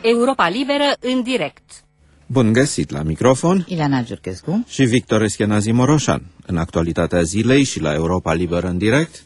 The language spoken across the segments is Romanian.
Europa Liberă în direct. Bun găsit la microfon, Ileana Giurchescu și Victor Eschenazi Moroșan. În actualitatea zilei și la Europa Liberă în direct.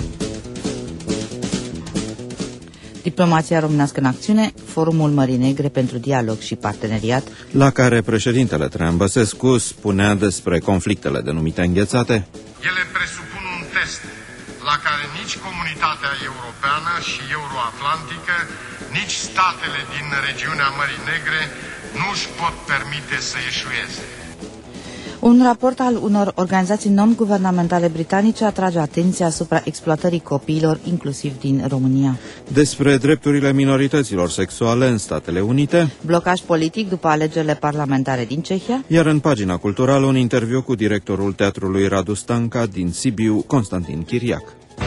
Diplomația românească în acțiune, Forumul Mării Negre pentru dialog și parteneriat, La care președintele Traian Băsescu spunea despre conflictele denumite înghețate. Ele presupun un test la care nici comunitatea europeană și euroatlantică, nici statele din regiunea Mării Negre nu își pot permite să eșueze. Un raport al unor organizații non-guvernamentale britanice atrage atenția asupra exploatării copiilor, inclusiv din România. Despre drepturile minorităților sexuale în Statele Unite. Blocaj politic după alegerile parlamentare din Cehia. Iar în pagina culturală un interviu cu directorul teatrului Radu Stanca din Sibiu, Constantin Chiriac.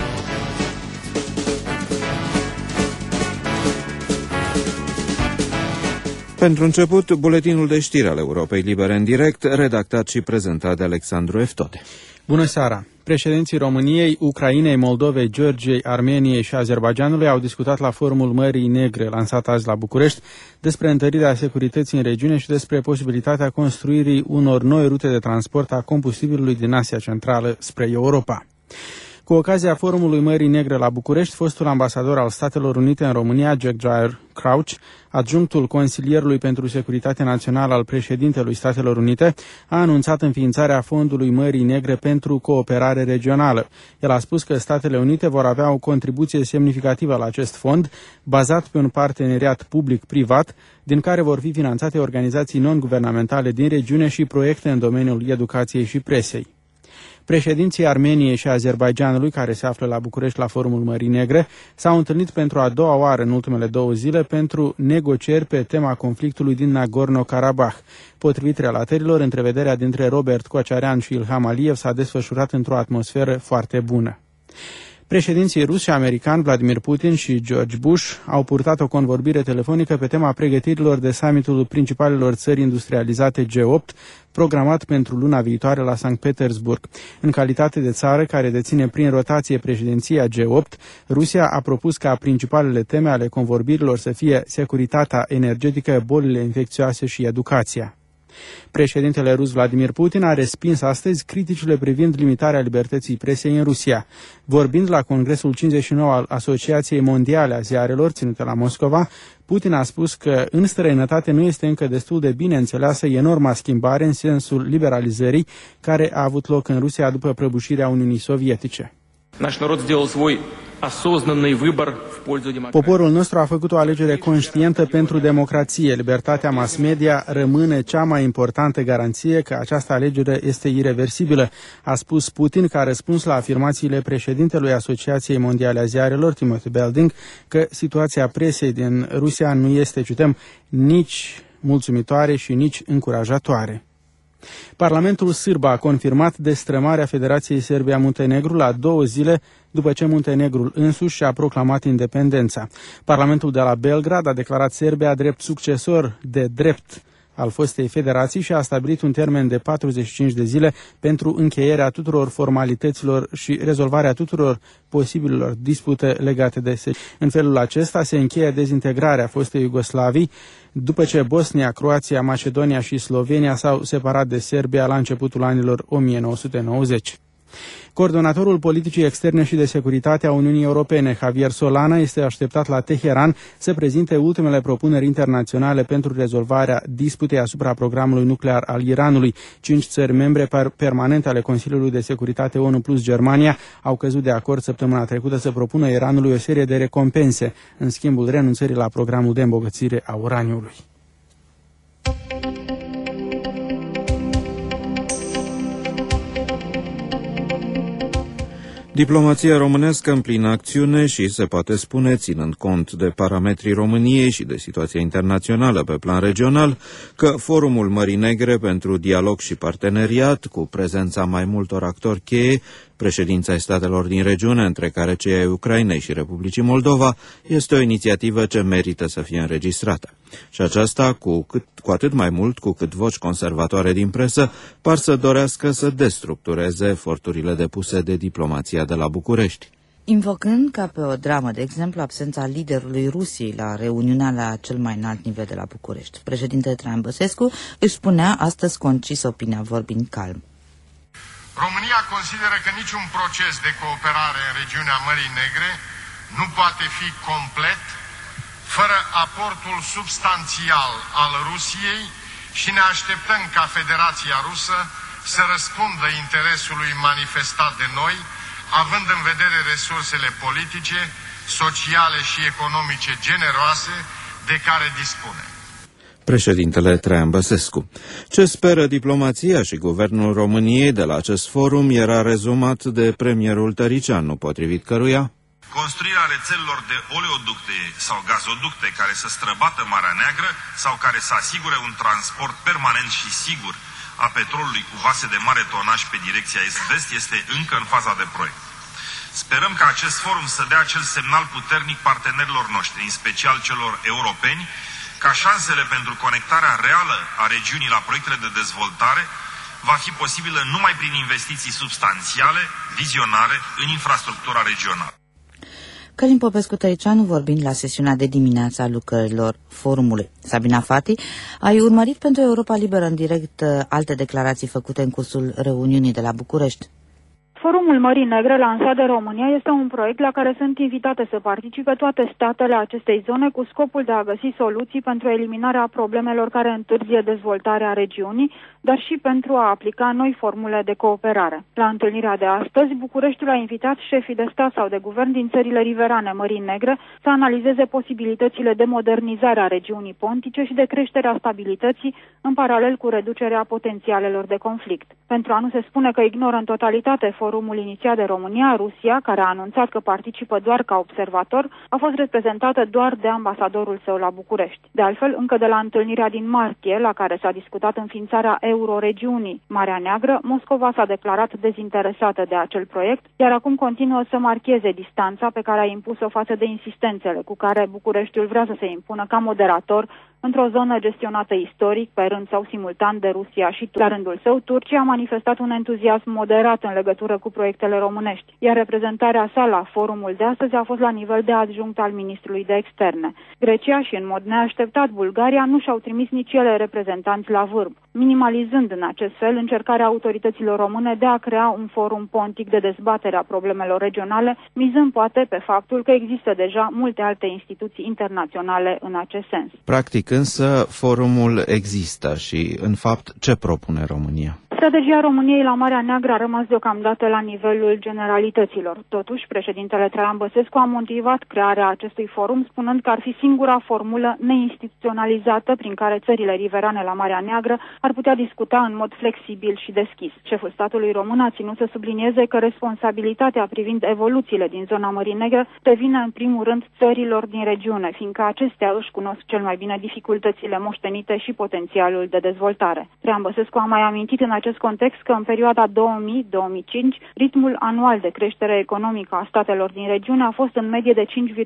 Pentru început, buletinul de știri al Europei Libere în direct, redactat și prezentat de Alexandru Eftode. Bună seara! Președinții României, Ucrainei, Moldovei, Georgiei, Armeniei și Azerbaidjanului au discutat la Forumul Mării Negre, lansat azi la București, despre întărirea securității în regiune și despre posibilitatea construirii unor noi rute de transport a combustibilului din Asia Centrală spre Europa. Cu ocazia Forumului Mării Negre la București, fostul ambasador al Statelor Unite în România, Jagjar Crouch, adjunctul consilierului pentru securitate națională al președintelui Statelor Unite, a anunțat înființarea Fondului Mării Negre pentru cooperare regională. El a spus că Statele Unite vor avea o contribuție semnificativă la acest fond, bazat pe un parteneriat public-privat, din care vor fi finanțate organizații non-guvernamentale din regiune și proiecte în domeniul educației și presei. Președinții Armeniei și Azerbaidjanului, care se află la București la Forumul Mării Negre, s-au întâlnit pentru a doua oară în ultimele 2 zile pentru negocieri pe tema conflictului din Nagorno-Karabakh. Potrivit relatărilor, întrevederea dintre Robert Kocharyan și Ilham Aliyev s-a desfășurat într-o atmosferă foarte bună. Președinții rus și american Vladimir Putin și George Bush au purtat o convorbire telefonică pe tema pregătirilor de summitul principalelor țări industrializate G8, programat pentru luna viitoare la Sankt Petersburg. În calitate de țară care deține prin rotație președinția G8, Rusia a propus ca principalele teme ale convorbirilor să fie securitatea energetică, bolile infecțioase și educația. Președintele rus Vladimir Putin a respins astăzi criticile privind limitarea libertății presei în Rusia. Vorbind la Congresul 59 al Asociației Mondiale a Ziarelor, ținută la Moscova, Putin a spus că în străinătate nu este încă destul de bine înțeleasă enorma schimbare în sensul liberalizării care a avut loc în Rusia după prăbușirea Uniunii Sovietice. Poporul nostru a făcut o alegere conștientă pentru democrație. Libertatea mass media rămâne cea mai importantă garanție că această alegere este ireversibilă, a spus Putin, ca răspuns la afirmațiile președintelui Asociației Mondiale a Ziarelor, Timothy Belding, că situația presei din Rusia nu este, cităm, nici mulțumitoare și nici încurajatoare. Parlamentul sârb a confirmat destrămarea Federației Serbia-Muntenegru la 2 zile după ce Muntenegrul însuși și-a proclamat independența. Parlamentul de la Belgrad a declarat Serbia drept succesor de drept al fostei federații și a stabilit un termen de 45 de zile pentru încheierea tuturor formalităților și rezolvarea tuturor posibilelor dispute legate de Serbia. În felul acesta se încheie dezintegrarea fostei Iugoslavii, după ce Bosnia, Croația, Macedonia și Slovenia s-au separat de Serbia la începutul anilor 1990. Coordonatorul politicii externe și de securitate a Uniunii Europene, Javier Solana, este așteptat la Teheran să prezinte ultimele propuneri internaționale pentru rezolvarea disputei asupra programului nuclear al Iranului. 5 țări membre permanente ale Consiliului de Securitate ONU plus Germania au căzut de acord săptămâna trecută să propună Iranului o serie de recompense în schimbul renunțării la programul de îmbogățire a uraniului. Diplomația românească în plină acțiune și, se poate spune, ținând cont de parametrii României și de situația internațională pe plan regional, că Forumul Mării Negre pentru dialog și parteneriat, cu prezența mai multor actori cheie, președința statelor din regiune, între care cei ai Ucrainei și Republicii Moldova, este o inițiativă ce merită să fie înregistrată. Și aceasta cu atât mai mult cu cât voci conservatoare din presă par să dorească să destructureze eforturile depuse de diplomația de la București. invocând ca pe o dramă, de exemplu, absența liderului Rusiei la reuniunea la cel mai înalt nivel de la București. Președintele Traian Băsescu își spunea astăzi concis opinia, vorbind calm. România consideră că niciun proces de cooperare în regiunea Mării Negre nu poate fi complet fără aportul substanțial al Rusiei și ne așteptăm ca Federația Rusă să răspundă interesului manifestat de noi, având în vedere resursele politice, sociale și economice generoase de care dispune. Președintele Traian Băsescu. Ce speră diplomația și guvernul României de la acest forum era rezumat de premierul Tăricianu, potrivit căruia construirea rețelelor de oleoducte sau gazoducte care să străbată Marea Neagră sau care să asigure un transport permanent și sigur a petrolului cu vase de mare tonaj pe direcția est-vest este încă în faza de proiect. Sperăm ca acest forum să dea acel semnal puternic partenerilor noștri, în special celor europeni, ca șansele pentru conectarea reală a regiunii la proiectele de dezvoltare va fi posibilă numai prin investiții substanțiale, vizionare în infrastructura regională. Călin Popescu-Tăricianu vorbind la sesiunea de dimineață a lucrărilor forumului. Sabina Fati, ai urmărit pentru Europa Liberă în direct alte declarații făcute în cursul reuniunii de la București? Forumul Mării Negre, lansat de România, este un proiect la care sunt invitate să participe toate statele acestei zone cu scopul de a găsi soluții pentru eliminarea problemelor care întârzie dezvoltarea regiunii, dar și pentru a aplica noi formule de cooperare. La întâlnirea de astăzi, Bucureștiul a invitat șefii de stat sau de guvern din țările riverane Mării Negre să analizeze posibilitățile de modernizare a regiunii pontice și de creșterea stabilității, în paralel cu reducerea potențialelor de conflict. Pentru a nu se spune că ignoră în totalitate forumul inițiat de România, Rusia, care a anunțat că participă doar ca observator, a fost reprezentată doar de ambasadorul său la București. De altfel, încă de la întâlnirea din martie, la care s-a discutat înființarea euroregiunii Marea Neagră, Moscova s-a declarat dezinteresată de acel proiect, iar acum continuă să marcheze distanța pe care a impus-o față de insistențele cu care Bucureștiul vrea să se impună ca moderator într-o zonă gestionată istoric, pe rând sau simultan, de Rusia și la rândul său, Turcia a manifestat un entuziasm moderat în legătură cu proiectele românești, iar reprezentarea sa la forumul de astăzi a fost la nivel de adjunct al ministrului de externe. Grecia și, în mod neașteptat, Bulgaria nu și-au trimis nici ele reprezentanți la vârf, minimalizând în acest fel încercarea autorităților române de a crea un forum pontic de dezbatere a problemelor regionale, mizând poate pe faptul că există deja multe alte instituții internaționale în acest sens. Practic însă forumul există și, în fapt, ce propune România? Strategia României la Marea Neagră a rămas deocamdată la nivelul generalităților. Totuși, președintele Traian Băsescu a motivat crearea acestui forum, spunând că ar fi singura formulă neinstituționalizată prin care țările riverane la Marea Neagră ar putea discuta în mod flexibil și deschis. Șeful statului român a ținut să sublinieze că responsabilitatea privind evoluțiile din zona Mării Negre revine în primul rând țărilor din regiune, fiindcă acestea își cunosc cel mai bine dificultățile moștenite și potențialul de dezvoltare. Traian Băsescu a mai amintit în acest context că în perioada 2000-2005 ritmul anual de creștere economică a statelor din regiune a fost în medie de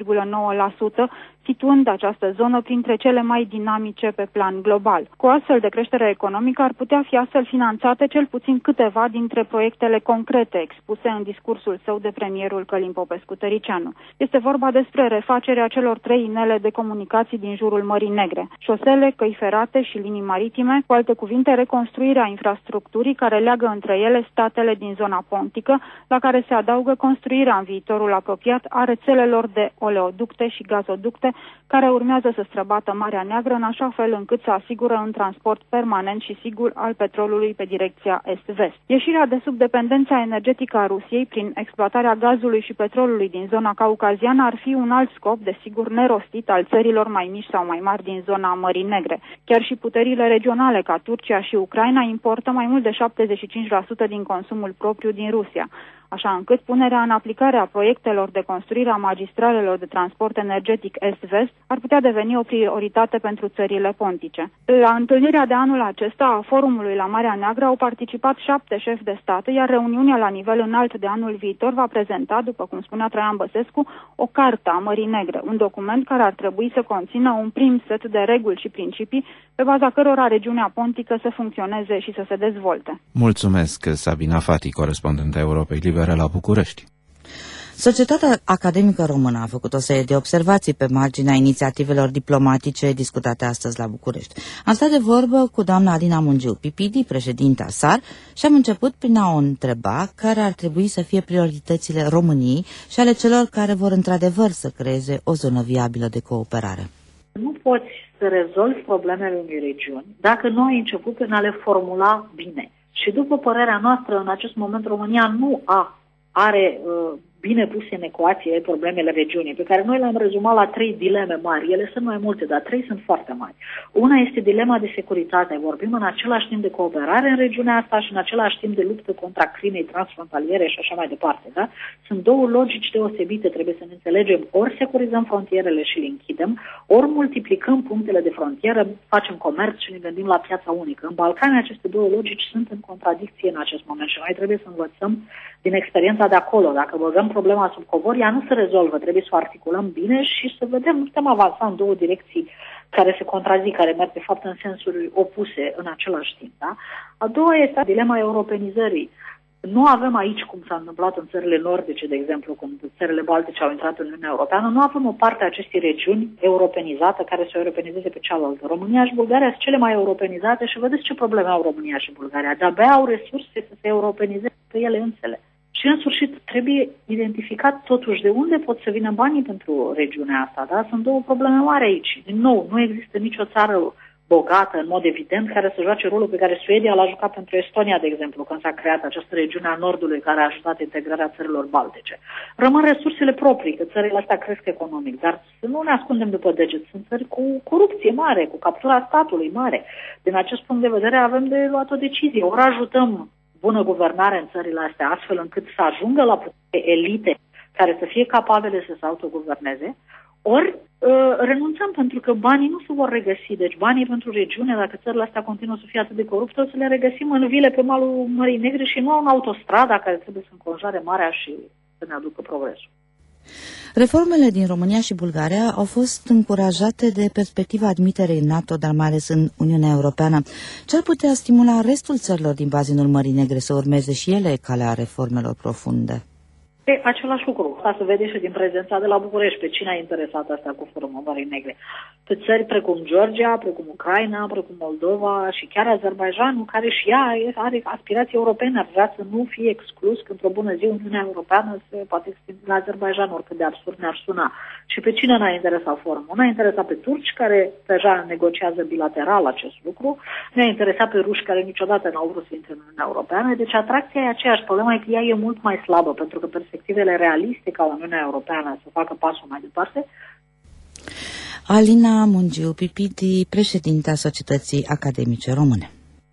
5,9%, situând această zonă printre cele mai dinamice pe plan global. Cu astfel de creștere economică ar putea fi astfel finanțate cel puțin câteva dintre proiectele concrete expuse în discursul său de premierul Călin Popescu-Tăricianu. Este vorba despre refacerea celor 3 inele de comunicații din jurul Mării Negre, șosele, căi ferate și linii maritime, cu alte cuvinte, reconstruirea infrastructurii care leagă între ele statele din zona pontică, la care se adaugă construirea în viitorul apropiat a rețelelor de oleoducte și gazoducte care urmează să străbată Marea Neagră în așa fel încât să asigură un transport permanent și sigur al petrolului pe direcția est-vest. Ieșirea de sub dependența energetică a Rusiei prin exploatarea gazului și petrolului din zona caucaziană ar fi un alt scop, desigur nerostit, al țărilor mai mici sau mai mari din zona Mării Negre. Chiar și puterile regionale ca Turcia și Ucraina importă mai mult de 75% din consumul propriu din Rusia, așa încât punerea în aplicare a proiectelor de construire a magistralelor de transport energetic est-vest ar putea deveni o prioritate pentru țările pontice. La întâlnirea de anul acesta a forumului la Marea Neagră au participat 7 șefi de state, iar reuniunea la nivel înalt de anul viitor va prezenta, după cum spunea Traian Băsescu, o cartă a Mării Negre, un document care ar trebui să conțină un prim set de reguli și principii pe baza cărora regiunea pontică să funcționeze și să se dezvolte. Mulțumesc, Sabina Fati, corespondent a Europei Libere la București. Societatea academică română a făcut o serie de observații pe marginea inițiativelor diplomatice discutate astăzi la București. Am stat de vorbă cu doamna Alina Mungiu Pipidi, președinta SAR, și am început prin a o întreba care ar trebui să fie prioritățile României și ale celor care vor într-adevăr să creeze o zonă viabilă de cooperare. Nu poți să rezolvi problemele unei regiuni dacă nu ai început prin a le formula bine. Și după părerea noastră, în acest moment România nu are bine puse în ecuație problemele regiunii, pe care noi le-am rezumat la 3 dileme mari. Ele sunt mai multe, dar 3 sunt foarte mari. Una este dilema de securitate. Vorbim în același timp de cooperare în regiunea asta și în același timp de luptă contra crimei transfrontaliere și așa mai departe. Da? Sunt două logici deosebite. Trebuie să ne înțelegem. Ori securizăm frontierele și le închidem, ori multiplicăm punctele de frontieră, facem comerț și ne gândim la piața unică. În Balcani aceste două logici sunt în contradicție în acest moment și noi trebuie să învățăm din experiența de acolo. Dacă băgăm problema sub covor, ea nu se rezolvă. Trebuie să o articulăm bine și să vedem, nu putem avansa în două direcții care se contrazic, care merg de fapt în sensuri opuse în același timp. Da? A doua este dilema europenizării. Nu avem aici, cum s-a întâmplat în țările nordice, de exemplu, când țările baltice au intrat în Uniunea Europeană, nu avem o parte a acestei regiuni europenizată care să o europenizeze pe cealaltă. România și Bulgaria sunt cele mai europenizate și vedeți ce probleme au România și Bulgaria. De-abia au resurse să se europenizeze pe ele însele. Și în sfârșit trebuie identificat totuși de unde pot să vină banii pentru regiunea asta. Da? Sunt două probleme mari aici. Din nou, nu există nicio țară bogată, în mod evident, care să joace rolul pe care Suedia l-a jucat pentru Estonia, de exemplu, când s-a creat această regiune a Nordului care a ajutat integrarea țărilor baltice. Rămân resursele proprii, că țările astea cresc economic, dar să nu ne ascundem după deget. Sunt țări cu corupție mare, cu captura statului mare. Din acest punct de vedere avem de luat o decizie. Ori ajutăm bună guvernare în țările astea, astfel încât să ajungă la elite care să fie capabile să se autoguverneze, ori renunțăm pentru că banii nu se vor regăsi. Deci banii pentru regiune, dacă țările astea continuă să fie atât de corupte, o să le regăsim în vile pe malul Mării Negre și nu în autostrada care trebuie să înconjoare marea și să ne aducă progresul. Reformele din România și Bulgaria au fost încurajate de perspectiva admiterei în NATO, dar mai ales în Uniunea Europeană. Ce ar putea stimula restul țărilor din bazinul Mării Negre să urmeze și ele calea reformelor profunde? E același lucru. Asta se vede și din prezența de la București. Pe cine a interesat asta cu Forumul Mării Negre? Pe țări precum Georgia, precum Ucraina, precum Moldova și chiar Azerbaidjanul, care și ea are aspirații europene, ar vrea să nu fie exclus că într-o bună zi Uniunea Europeană se poate extinde la Azerbaidjan, oricât de absurd ne-ar suna. Și pe cine n-a interesat forumul? N-a interesat pe turci, care deja negociază bilateral acest lucru, ne-a interesat pe ruși, care niciodată n-au vrut să intre în Uniunea Europeană, deci atracția e aceeași. Problema e că ea e mult mai slabă, pentru că perspectivele realiste ca Uniunea Europeană să facă pasul mai departe. Alina Mungiu Pipidi, președintea Societății Academice Române.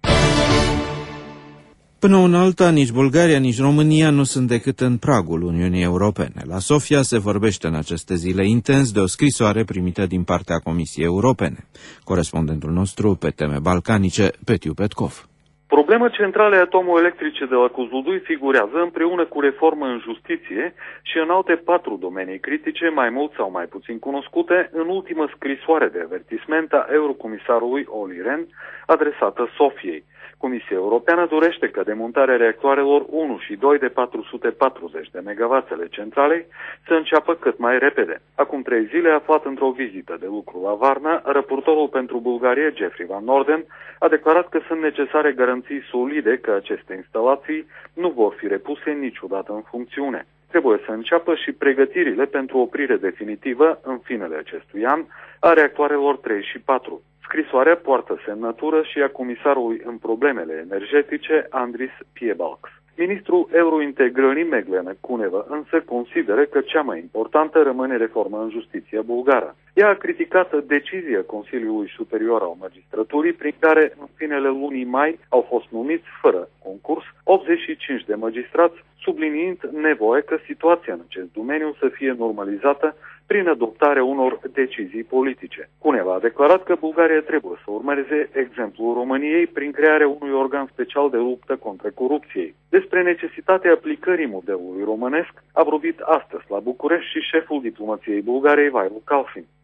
Până una alta, nici Bulgaria, nici România nu sunt decât în pragul Uniunii Europene. La Sofia se vorbește în aceste zile intens de o scrisoare primită din partea Comisiei Europene. Corespondentul nostru pe teme balcanice, Petiu Petkov. Problema centrală a atomoelectrice de la Kozlodui figurează împreună cu reformă în justiție și în alte 4 domenii critice, mai mult sau mai puțin cunoscute, în ultimă scrisoare de avertisment a eurocomisarului Olli Rehn adresată Sofiei. Comisia Europeană dorește ca demontarea reactoarelor 1 și 2 de 440 de MW ale centralei să înceapă cât mai repede. Acum 3 zile, aflat într-o vizită de lucru la Varna, raportorul pentru Bulgaria, Jeffrey Van Norden, a declarat că sunt necesare garanții solide că aceste instalații nu vor fi repuse niciodată în funcțiune. Trebuie să înceapă și pregătirile pentru oprire definitivă, în finele acestui an, a reactoarelor 3 și 4. Scrisoarea poartă semnătură și a comisarului în problemele energetice, Andris Piebalgs. Ministrul eurointegrării Meglena Cuneva însă consideră că cea mai importantă rămâne reforma în justiția bulgară. Ea a criticat decizia Consiliului Superior al Magistraturii, prin care în finele lunii mai au fost numiți fără concurs 85 de magistrați, subliniind nevoia că situația în acest domeniu să fie normalizată prin adoptarea unor decizii politice. Cuneva a declarat că Bulgaria trebuie să urmeze exemplul României prin crearea unui organ special de luptă contra corupției. Despre necesitatea aplicării modelului românesc a vorbit astăzi la București și șeful diplomației Bulgariei, Vailo Kalfin.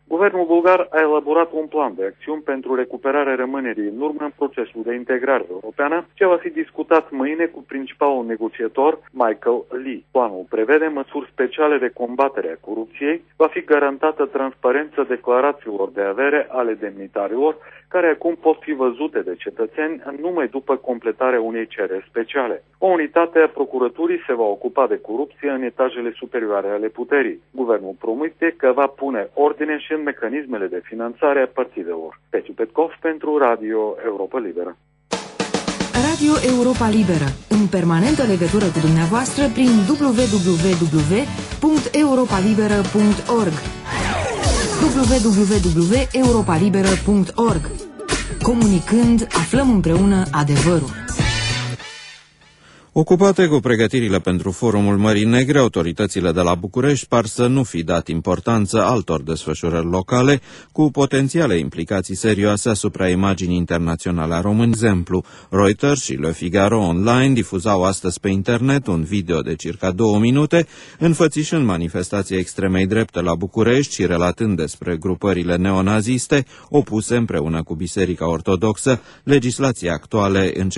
Guvernul bulgar a elaborat un plan de acțiuni pentru recuperarea rămânerii în urmă în procesul de integrare europeană, ce va fi discutat mâine cu principalul negociator Michael Lee. Planul prevede măsuri speciale de combatere a corupției, va fi garantată transparența declarațiilor de avere ale demnitarilor, care acum pot fi văzute de cetățeni numai după completarea unei cereri speciale. O unitate a procuraturii se va ocupa de corupție în etajele superioare ale puterii. Guvernul promite că va pune ordine și în mecanismele de finanțare a partidelor. Pețiu Petkov pentru Radio Europa Liberă. Radio Europa Liberă, în permanentă legătură cu dumneavoastră prin www.europalibera.org www.europalibera.org. Comunicând, aflăm împreună adevărul. Ocupate cu pregătirile pentru Forumul Mării Negre, autoritățile de la București par să nu fi dat importanță altor desfășurări locale cu potențiale implicații serioase asupra imaginii internaționale a României. Exemplu, Reuters și Le Figaro Online difuzau astăzi pe internet un video de circa 2 minute, înfățișând manifestații extremei drepte la București și relatând despre grupările neonaziste opuse împreună cu Biserica Ortodoxă legislației actuale în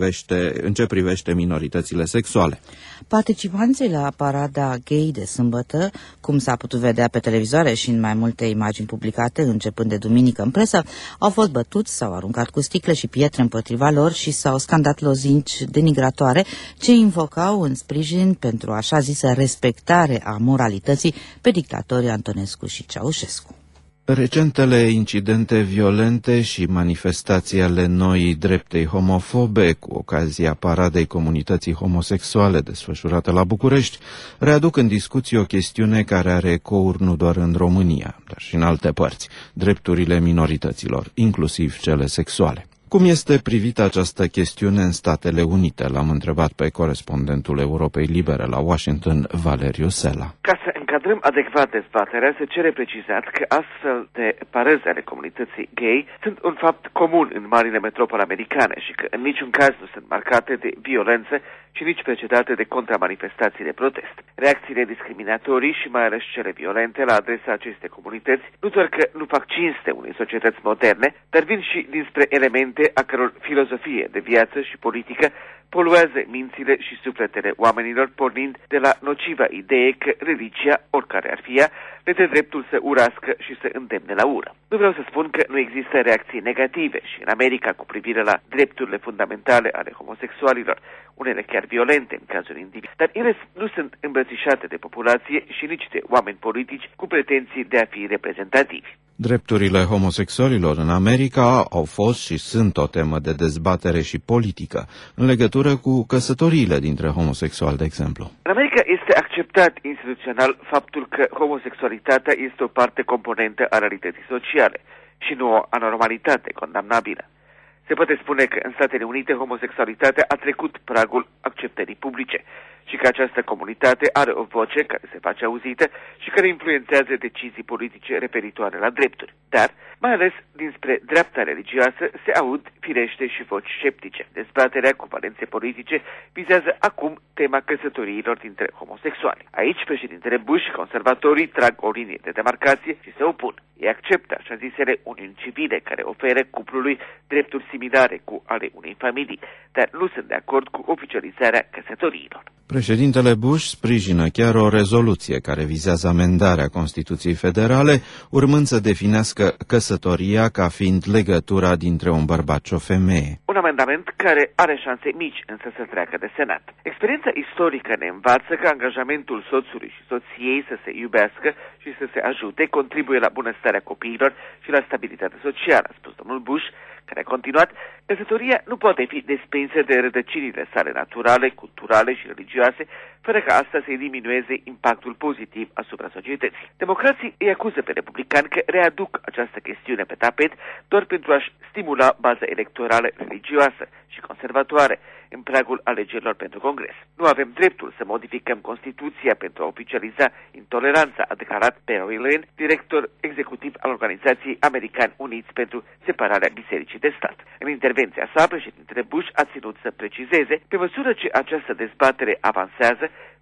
ce privește minoritățile sexuale. Participanții la parada gay de sâmbătă, cum s-a putut vedea pe televizoare și în mai multe imagini publicate începând de duminică în presă, au fost bătuți, s-au aruncat cu sticle și pietre împotriva lor și s-au scandat lozinci denigratoare ce invocau în sprijin pentru așa zisă respectare a moralității pe dictatorii Antonescu și Ceaușescu. Recentele incidente violente și manifestații ale noii dreptei homofobe cu ocazia paradei comunității homosexuale desfășurate la București readuc în discuție o chestiune care are ecouri nu doar în România, dar și în alte părți, drepturile minorităților, inclusiv cele sexuale. Cum este privită această chestiune în Statele Unite? L-am întrebat pe corespondentul Europei Libere la Washington, Valeriu Sela. Ca să încadrăm adecvat dezbaterea, se cere precizat că astfel de parăzi ale comunității gay sunt un fapt comun în marile metropole americane și că în niciun caz nu sunt marcate de violență și nici precedate de contramanifestații de protest. Reacțiile discriminatorii și mai ales cele violente la adresa acestei comunități nu doar că nu fac cinste unei societăți moderne, dar vin și dinspre elemente a căror filozofie de viață și politică poluează mințile și sufletele oamenilor, pornind de la nociva idee că religia, oricare ar fi ea, le dă dreptul să urască și să îndemne la ură. Nu vreau să spun că nu există reacții negative și în America cu privire la drepturile fundamentale ale homosexualilor, unele chiar violente în cazul individ, dar ele nu sunt îmbrățișate de populație și nici de oameni politici cu pretenții de a fi reprezentativi. Drepturile homosexualilor în America au fost și sunt o temă de dezbatere și politică, în legătură cu căsătoriile dintre homosexuali, de exemplu. În America este acceptat instituțional faptul că homosexualitatea este o parte componentă a realității sociale și nu o anormalitate condamnabilă. Se poate spune că în Statele Unite homosexualitatea a trecut pragul acceptării publice și că această comunitate are o voce care se face auzită și care influențează decizii politice referitoare la drepturi. Dar, mai ales dinspre dreapta religioasă, se aud firește și voci sceptice. Dezbaterea cu valențe politice vizează acum tema căsătoriilor dintre homosexuali. Aici, președintele Bush și conservatorii trag o linie de demarcație și se opun. Ei acceptă așa zisele uniuni civile care oferă cuplului drepturi similare cu ale unei familii, dar nu sunt de acord cu oficializarea căsătoriilor. Președintele Bush sprijină chiar o rezoluție care vizează amendarea Constituției Federale, urmând să definească căsătoria ca fiind legătura dintre un bărbat și o femeie. Un amendament care are șanse mici, însă să treacă de Senat. Experiența istorică ne învață că angajamentul soțului și soției să se iubească și să se ajute contribuie la bunăstarea copiilor și la stabilitatea socială, a spus domnul Bush, care a continuat: căsătoria nu poate fi desprinsă de rădăcinile sale naturale, culturale și religioase, fără ca asta să diminueze impactul pozitiv asupra societății. Democrații îi acuză pe republicani că readuc această chestiune pe tapet doar pentru a-și stimula baza electorală religioasă și conservatoare în pragul alegerilor pentru Congres. Nu avem dreptul să modificăm Constituția pentru a oficializa intoleranța, a declarat Perry Lane, director executiv al Organizației Americani Uniți pentru Separarea Bisericii de Stat. În intervenția sa, președintele Bush a ținut să precizeze, pe măsură ce această dezbatere avansează,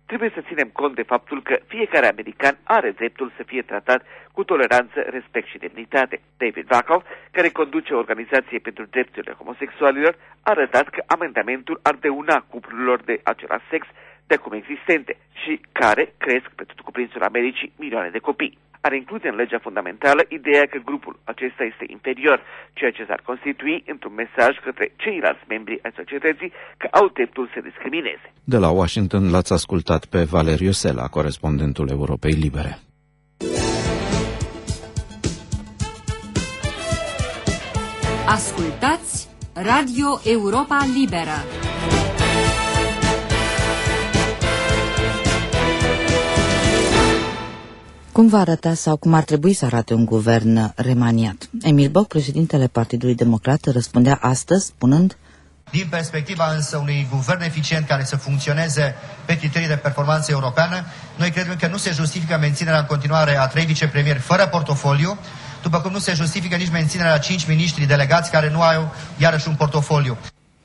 trebuie să ținem cont de faptul că fiecare american are dreptul să fie tratat cu toleranță, respect și demnitate. David Wackel, care conduce o organizație pentru drepturile homosexualilor, a arătat că amendamentul ar dăuna cuplurilor de același sex de acum existente și care cresc pe tot cuprinsul Americii milioane de copii. Ar include în legea fundamentală ideea că grupul acesta este inferior, ceea ce s-ar constitui într-un mesaj către ceilalți membri ai societății că au dreptul să discrimineze. De la Washington l-ați ascultat pe Valeriu Sela, corespondentul Europei Libere. Ascultați Radio Europa Liberă. Cum va arăta sau cum ar trebui să arate un guvern remaniat? Emil Boc, președintele Partidului Democrat, răspundea astăzi spunând: din perspectiva însă unui guvern eficient care să funcționeze pe criterii de performanță europeană, noi credem că nu se justifică menținerea în continuare a 3 vicepremieri fără portofoliu, după cum nu se justifică nici menținerea a 5 miniștri delegați care nu au iarăși un portofoliu.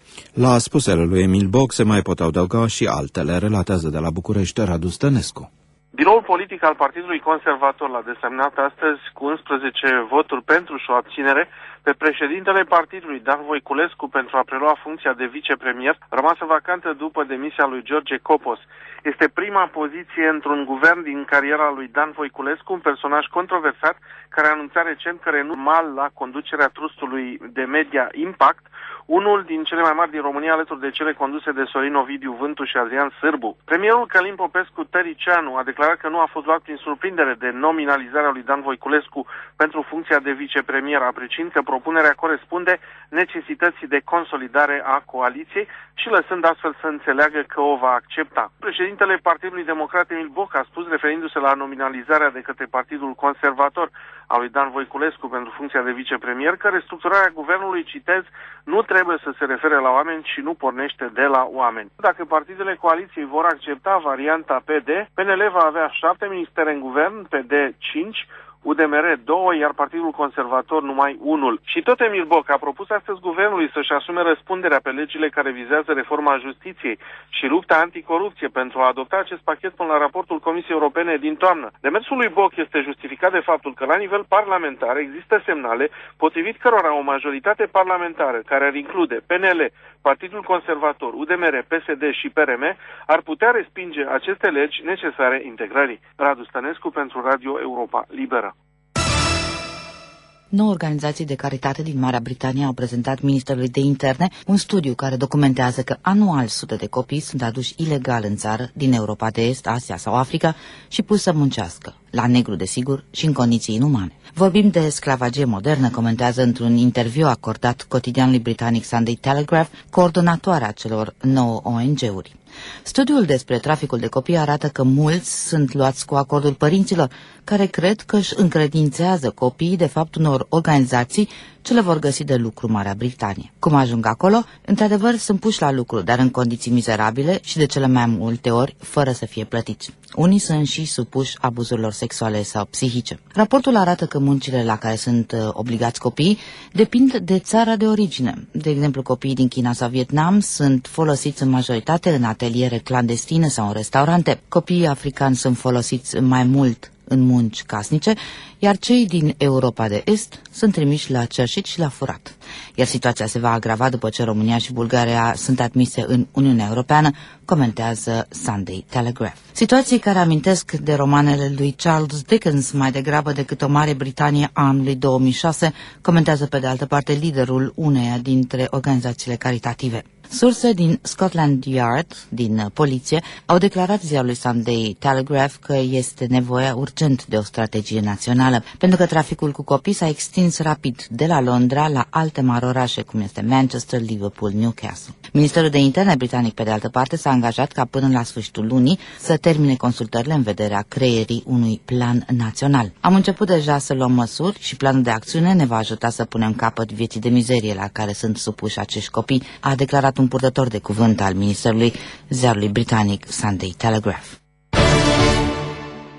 La spusele lui Emil Boc se mai pot adăuga și altele, relatează de la București Radu Stănescu. Biroul politic al Partidului Conservator l-a desemnat astăzi cu 11 voturi pentru și o abținere pe președintele partidului, Dan Voiculescu, pentru a prelua funcția de vicepremier, rămasă vacantă după demisia lui George Copos. Este prima poziție într-un guvern din cariera lui Dan Voiculescu, un personaj controversat care a anunțat recent că renunță la conducerea trustului de media Impact, unul din cele mai mari din România, alături de cele conduse de Sorin Ovidiu Vântu și Adrian Sârbu. Premierul Călin Popescu Tăricianu a declarat că nu a fost luat prin surprindere de nominalizarea lui Dan Voiculescu pentru funcția de vicepremier, apreciind că propunerea corespunde necesității de consolidare a coaliției și lăsând astfel să înțeleagă că o va accepta. Președintele Partidului Democrat Emil Boc a spus, referindu-se la nominalizarea de către Partidul Conservator a lui Dan Voiculescu pentru funcția de vicepremier, că restructurarea guvernului, citez, nu trebuie să se refere la oameni și nu pornește de la oameni. Dacă partidele coaliției vor accepta varianta PD, PNL va avea 7 ministere în guvern, PD 5, UDMR 2, iar Partidul Conservator numai 1. Și tot Emil Boc a propus astăzi guvernului să-și asume răspunderea pe legile care vizează reforma justiției și lupta anticorupție pentru a adopta acest pachet până la raportul Comisiei Europene din toamnă. Demersul lui Boc este justificat de faptul că la nivel parlamentar există semnale potrivit cărora o majoritate parlamentară care ar include PNL, Partidul Conservator, UDMR, PSD și PRM ar putea respinge aceste legi necesare integrării. Radu Stănescu pentru Radio Europa Liberă. 9 organizații de caritate din Marea Britanie au prezentat Ministerului de Interne un studiu care documentează că anual sute de copii sunt aduși ilegal în țară din Europa de Est, Asia sau Africa și puși să muncească, la negru desigur și în condiții inumane. Vorbim de sclavagie modernă, comentează într-un interviu acordat cotidianului britanic Sunday Telegraph coordonatoarea celor 9 ONG-uri. Studiul despre traficul de copii arată că mulți sunt luați cu acordul părinților, care cred că își încredințează copiii de fapt unor organizații ce le vor găsi de lucru în Marea Britanie. Cum ajung acolo? Într-adevăr, sunt puși la lucru, dar în condiții mizerabile și de cele mai multe ori fără să fie plătiți. Unii sunt și supuși abuzurilor sexuale sau psihice. Raportul arată că muncile la care sunt obligați copiii depind de țara de origine. De exemplu, copiii din China sau Vietnam sunt folosiți în majoritate în ateliere clandestine sau în restaurante. Copiii africani sunt folosiți mai mult în munci casnice, iar cei din Europa de Est sunt trimiși la cerșit și la furat. Iar situația se va agrava după ce România și Bulgaria sunt admise în Uniunea Europeană, comentează Sunday Telegraph. Situații care amintesc de romanele lui Charles Dickens mai degrabă decât o Mare Britanie a anului 2006, comentează pe de altă parte liderul uneia dintre organizațiile caritative. Surse din Scotland Yard, din poliție, au declarat ziarului Sunday Telegraph că este nevoie urgent de o strategie națională, pentru că traficul cu copii s-a extins rapid de la Londra la alte mari orașe, cum este Manchester, Liverpool, Newcastle. Ministerul de Interne britanic, pe de altă parte, s-a angajat ca până la sfârșitul lunii să termine consultările în vederea creierii unui plan național. Am început deja să luăm măsuri și planul de acțiune ne va ajuta să punem capăt vieții de mizerie la care sunt supuși acești copii, a declarat un purtător de cuvânt al Ministerului ziarului britanic Sunday Telegraph.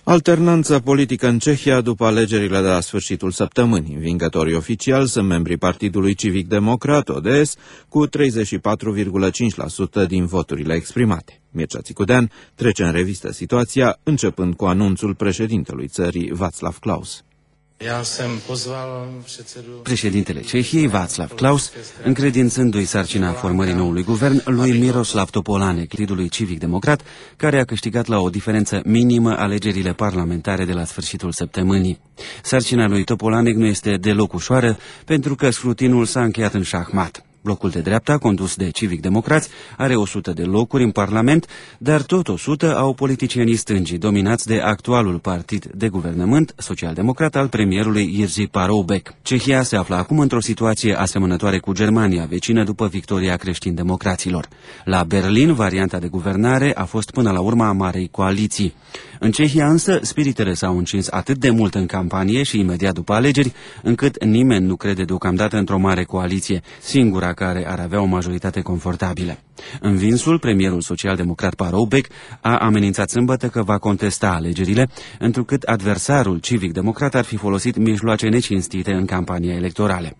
Alternanță politică în Cehia după alegerile de la sfârșitul săptămânii. Învingătorii oficiali sunt membrii Partidului Civic Democrat, ODS, cu 34,5% din voturile exprimate. Mircea Țicudean trece în revistă situația, începând cu anunțul președintelui țării, Václav Klaus. Președintele Cehiei, Václav Klaus, încredințându-i sarcina formării noului guvern lui Miroslav Topolánek, lidului civic-democrat, care a câștigat la o diferență minimă alegerile parlamentare de la sfârșitul săptămânii. Sarcina lui Topolánek nu este deloc ușoară, pentru că scrutinul s-a încheiat în șahmat. Blocul de dreapta, condus de civic-democrați, are 100 de locuri în Parlament, dar tot 100 au politicienii stângii, dominați de actualul partid de guvernământ, social-democrat al premierului Jerzy Paroubek. Cehia se află acum într-o situație asemănătoare cu Germania, vecină după victoria creștin-democraților. La Berlin, varianta de guvernare a fost până la urmă a Marei Coaliții. În Cehia însă, spiritele s-au încins atât de mult în campanie și imediat după alegeri, încât nimeni nu crede deocamdată într-o mare coaliție, singura care ar avea o majoritate confortabilă. Învinsul, premierul social-democrat Paroubek a amenințat sâmbătă că va contesta alegerile, întrucât adversarul civic-democrat ar fi folosit mijloace necinstite în campania electorală.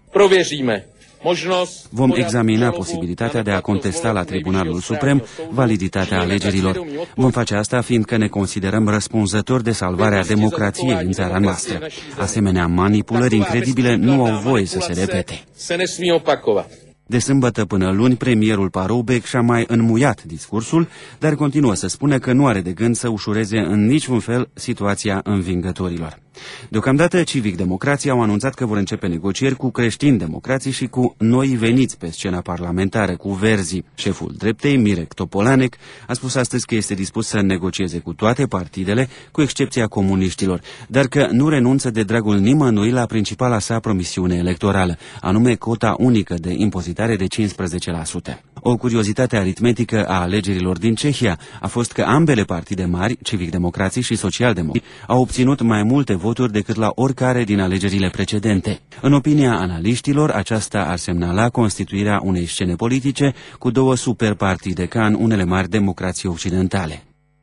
Vom examina posibilitatea de a contesta la Tribunalul Suprem validitatea alegerilor. Vom face asta fiindcă ne considerăm răspunzători de salvarea democrației în țara noastră. Asemenea manipulări incredibile nu au voie să se repete. De sâmbătă până luni, premierul Paroubek și-a mai înmuiat discursul, dar continuă să spună că nu are de gând să ușureze în niciun fel situația învingătorilor. Deocamdată, civic-democrații au anunțat că vor începe negocieri cu creștini-democrații și cu noi veniți pe scena parlamentară, cu Verzii. Șeful dreptei, Mirek Topolánek, a spus astăzi că este dispus să negocieze cu toate partidele, cu excepția comuniștilor, dar că nu renunță de dragul nimănui la principala sa promisiune electorală, anume cota unică de impozitare de 15%. O curiozitate aritmetică a alegerilor din Cehia a fost că ambele partide mari, civic-democrații și social-democrații, au obținut mai multe voturi decât la oricare din alegerile precedente. În opinia analiștilor, aceasta ar semnala constituirea unei scene politice cu două superpartide, ca în unele mari democrații occidentale.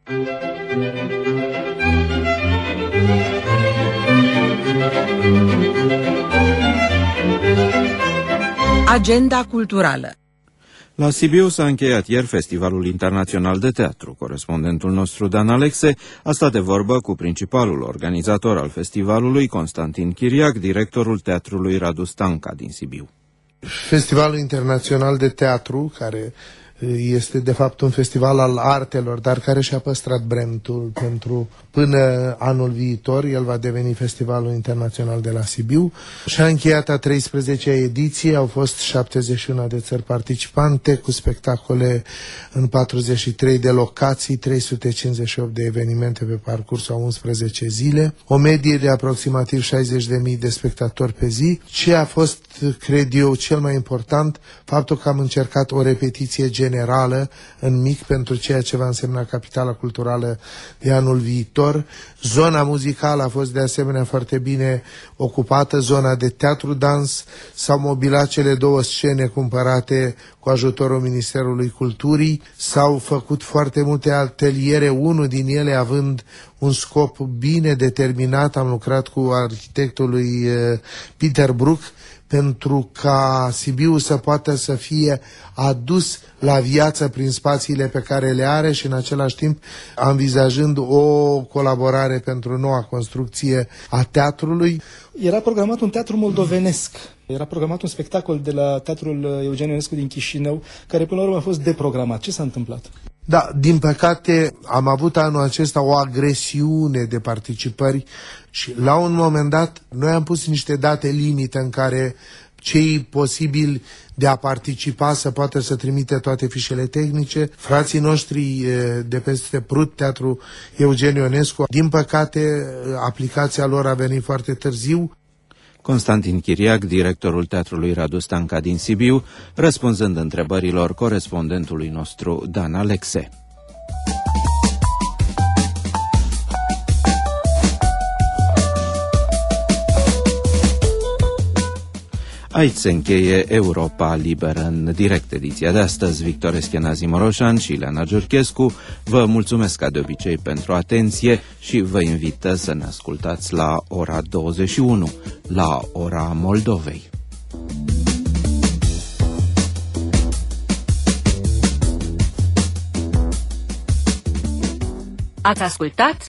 Agenda culturală. La Sibiu s-a încheiat ieri Festivalul Internațional de Teatru. Corespondentul nostru, Dan Alexe, a stat de vorbă cu principalul organizator al festivalului, Constantin Chiriac, directorul Teatrului Radu Stanca din Sibiu. Festivalul Internațional de Teatru, care este de fapt un festival al artelor, dar care și-a păstrat brandul pentru până anul viitor. El va deveni Festivalul Internațional de la Sibiu. Și-a încheiat a 13-a ediție, au fost 71 de țări participante, cu spectacole în 43 de locații, 358 de evenimente pe parcursul a 11 zile, o medie de aproximativ 60.000 de spectatori pe zi. Ce a fost, cred eu, cel mai important, faptul că am încercat o repetiție generală în mic pentru ceea ce va însemna capitala culturală de anul viitor. Zona muzicală a fost de asemenea foarte bine ocupată, zona de teatru-dans, s-au mobilat cele două scene cumpărate cu ajutorul Ministerului Culturii, s-au făcut foarte multe ateliere, unul din ele având un scop bine determinat. Am lucrat cu arhitectul lui Peter Brook pentru ca Sibiu să poată să fie adus la viață prin spațiile pe care le are și în același timp învizajând o colaborare pentru noua construcție a teatrului. Era programat un teatru moldovenesc. Era programat un spectacol de la Teatrul Eugen Ionescu din Chișinău, care până la urmă a fost deprogramat. Ce s-a întâmplat? Da, din păcate am avut anul acesta o agresiune de participări și la un moment dat noi am pus niște date limite în care cei posibili de a participa să poată să trimite toate fișele tehnice. Frații noștri de peste Prut, Teatru Eugen Ionescu, din păcate aplicația lor a venit foarte târziu. Constantin Chiriac, directorul Teatrului Radu Stanca din Sibiu, răspunzând întrebărilor corespondentului nostru Dan Alexe. Aici se încheie Europa Liberă în direct. Ediția de astăzi, Victor Eschenazi Moroșan și Ileana Giurchescu vă mulțumesc ca de obicei pentru atenție și vă invită să ne ascultați la ora 21, la ora Moldovei. Ați ascultat